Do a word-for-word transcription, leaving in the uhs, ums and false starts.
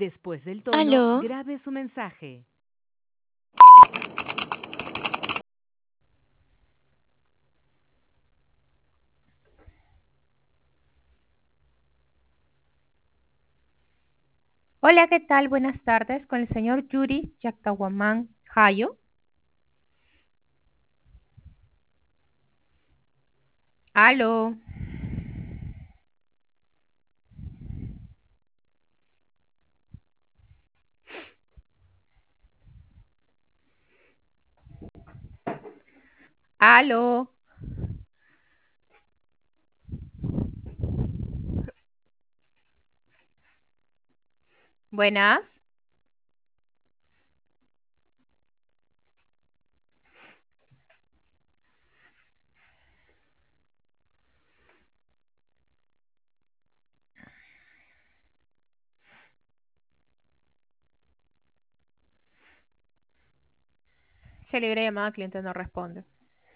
Después del tono, Aló. grabe su mensaje. Hola, ¿qué tal? Buenas tardes con el señor Yuri Yacahuamán Hayo. Aló. Aló. Buenas. Se libre llamada, cliente no responde.